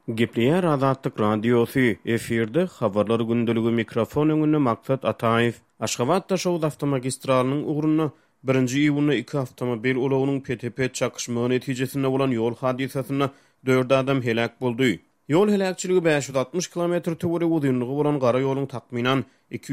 Gepleýär Azatlyk radiosu efirde habarlar gündüligi mikrofon öňünde maksat Ataýew. Aşgabat Daşowuz awtomagistralnyň ugruna 1-nji iýulyna 2 awtomobil ulagynyň PTP çakışmagy netijesinde bolan ýol hadisasyna 4 adam helak boldy. Ýol helakçyligi 560 km töwere uzunlygy bolan gara ýoluň takminan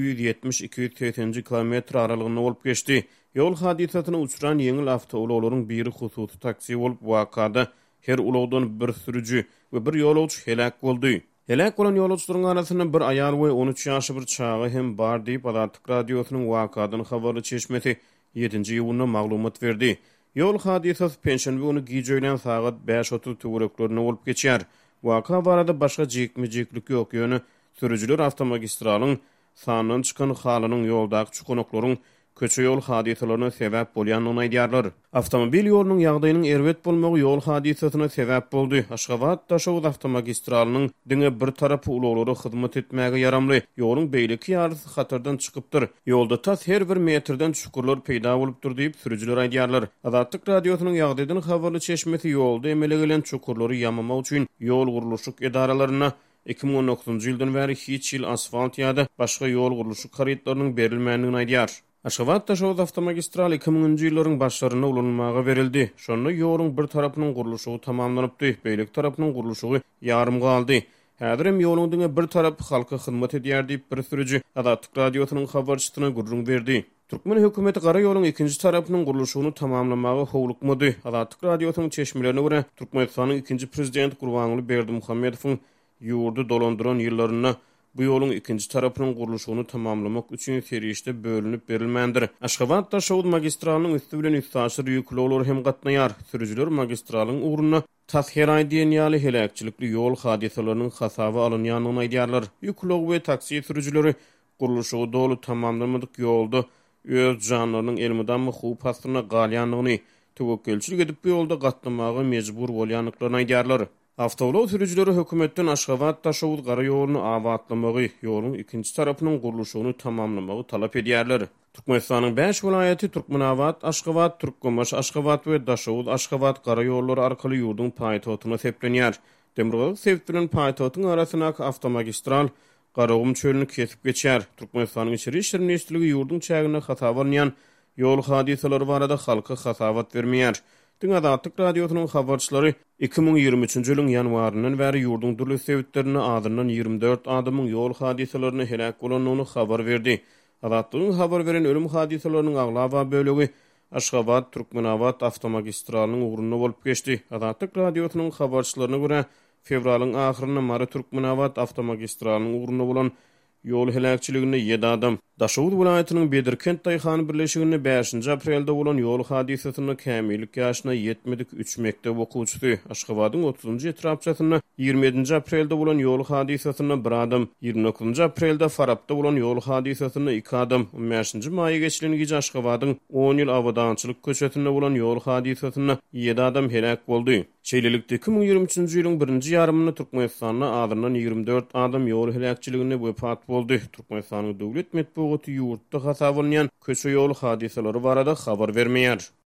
270-280 km aralygynda bolup geçdi. Ýol hadisasyna uçuran ýeňil awtobularyň biri hususy taksi bolup wakada her ulagdan bir sürücü we bir ýolagçy helak boldy. Helak bolan ýolagçylaryň arasynda bir aýal we 13 ýaşly bir çagy hem bar diýip Azatlyk radiosynyň wakadan habarly çeşmeti 7-nji ýylyna maglumat berdi. Ýol hadisasy penşenbe güni gijeýlen sagat 5:30 töwereklerine bolup geçýär. Waka barada başga jekmi-jeklik ýok ýöne sürüjüler awtomagistralaryň sanynyň çykan halynyň ýoldaky çukanaklaryň köçe ýol hadisalaryna sebäp bolýanyny aýdýarlar. Awtomobil ýolunyň ýagdaýynyň erwet bolmagy ýol hadisasyna sebäp boldy. Aşgabat Daşowuz awtomagistralarynyň diňe bir tarapy ulaglary hyzmat etmäge yaramly. Ýoluň beýleki ýarysy hatardan çykypdyr. Ýolda tas her bir metrden çukurlar peýda bolupdyr diýip sürüjüler aýdýarlar. Azatlyk radiosynyň ýagdaýdan habarly çeşmeti ýolda emele gelen çukurlary ýamamak üçin ýol guruluşyk edaralaryna 2019-njy ýyldan bäri hiç ýyl asfalt ýa-da başga ýol guruluşyk harytlarynyň berilmändigini aýdýar. Aşgabat Daşowuz awtomagistral 2000-nji ýyllaryň başlaryna ulanmaga berildi. Şonda ýoluň bir tarapynyň guruluşy tamamlanypdy, beýleki tarapynyň guruluşy ýarym galdy. Häzir hem ýoluň diňe bir tarapy halka hyzmat edýär diýip bir sürüjü Azatlyk radiosynyň habarçysyna gurrun berdi. Türkmen hökümeti gara ýoluň ikinji tarapynyň guruluşyny tamamlamagy howlukmady. Azatlyk radiosynyň çeşmelerine görä Türkmenistanyň ikinji prezidenti Gurbanguly Berdimuhammedowyň ýurdu dolandyran ýyllaryna bu ýoluň ikinji tarapynyň guruluşyny tamamlamak üçin serişde bölünip berilmändir. Aşgabat Daşowuz magistralnyň üstü bilen üstaşyr ýükleýler hem gatnaýar. Sürüjüler magistralaryň ugruna tasheray diýen ýaly helakçylykly ýol hadisalarynyň hasaby alynýanyny aýdýarlar. Ýükleg we taksi sürüjüleri guruluşy dolu tamamlamadyk ýolda öz janlarynyň elmidan muhub hasyna galýanlygyny tewekkelçilik edip bu ýolda gatnamagy mejbur bolýanlyklaryny aýdýarlar. Awtobus sürüjüleri hökümetden Aşgabat Daşowuz gara ýolunu abatlamagy, ýoluň ikinji tarapynyň guruluşyny tamamlamagy talap edýärler. Türkmenistanyň 5 vilayaty Türkmenabat, Aşgabat, Türkgömüş, Aşgabat we Daşowuz Aşgabat gara ýollary arkaly ýurdun paýtagyna seplenýär. Demirgal septilen paýtagyň arasyna awtomagistral Garagum çölüni kesip geçýär. Türkmenistanyň içeri işler ministrligi ýurdun çägine hasaba alýan ýol hadisalary barada halka hasabat bermeýär. Azatlyk radiosynyň habarçylary 2023-nji ýylyň ýanwarynyň bäri ýurdun durly sebäplerine adyndan 24 adamyň ýol hadisalaryny helak bolanyny habar berdi. Azatlygyň habar beren ölüm hadisalarynyň aglaba bölegi Aşgabat Türkmenabat awtomagistralarynyň ugruna bolup geçdi. Azatlyk radiosynyň habarçylaryna görä fevralyň ahyryna Mary Türkmenabat awtomagistralarynyň ugruna bolan ýol helakçyligine 7 adam. Daşowuz vilayatynyň Bedirkent daýhany birleşiginde 5-nji aprelde bolan ýol hadisasyny kämilik ýaşyna ýetmedik 3 mektep okuwçysy Aşgabatyň 30-njy etrapçasyna 27-nji aprelde bolan ýol hadisasyna 1 adam, 29-njy aprelde Farabda bolan ýol hadisasyna 2 adam, 15-nji maýy geçilenigi Aşgabatyň 10 ýyl awadançylyk köçesinde bolan ýol hadisasyna 7 adam helak boldy. Şeýlelikde 2023-nji ýylyň 1-nji ýarymyna Türkmenistanyň adyndan 24 adam ýol helakçyligine wepat boldy. Türkmenistanyň döwlet medeniýeti ýurtda hasaba alynýan köçe ýol hadisalary barada habar bermeýär.